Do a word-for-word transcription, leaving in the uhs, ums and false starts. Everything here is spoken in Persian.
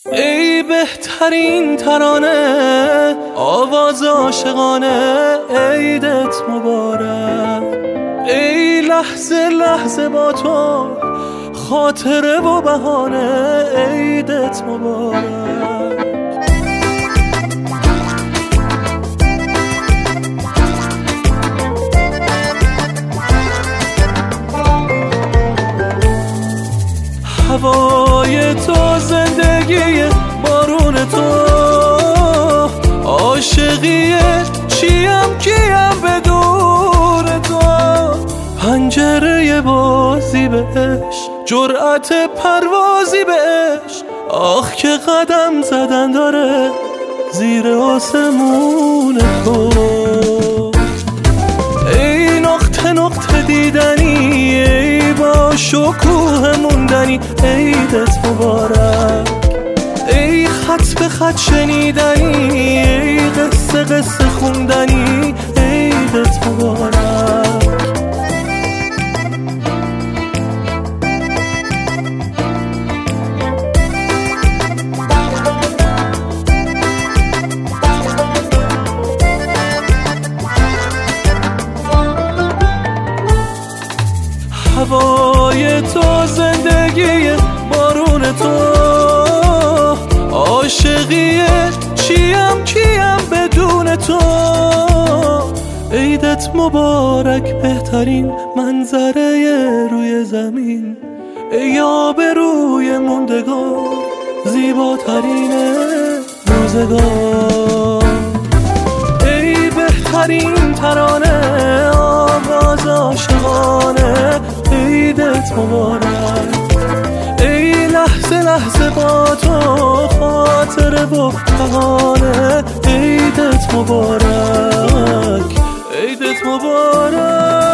ای بهترین ترانه، آواز عاشقانه، عیدت مبارک. ای لحظه لحظه با تو، خاطره و بهانه، عیدت مبارک. هوای تو، زندگی بارون تو، عاشقیه چیم کیم بدون تو. پنجره بازی به عشق، جرأت پروازی به عشق، آخ که قدم زدن داره زیر آسمون تو. ای نقطه نقطه دیدنی، ای با شکوه موندنی، عیدت مبارک. ای خط به خط شنیدنی، ای قصه قصه خوندنی، عیدت مبارک. هوای تو، زندگی بارون تو، عاشقیه چیم کیم بدون تو. عیدت مبارک، بهترین منظره روی زمین، ای آب روی موندگار، زیباترین روزگار. ای بهترین ترانه، آواز عاشقانه، عیدت مبارک. ای لحظه لحظه با تو، خاطره و بهانه، عیدت مبارک، عیدت مبارک.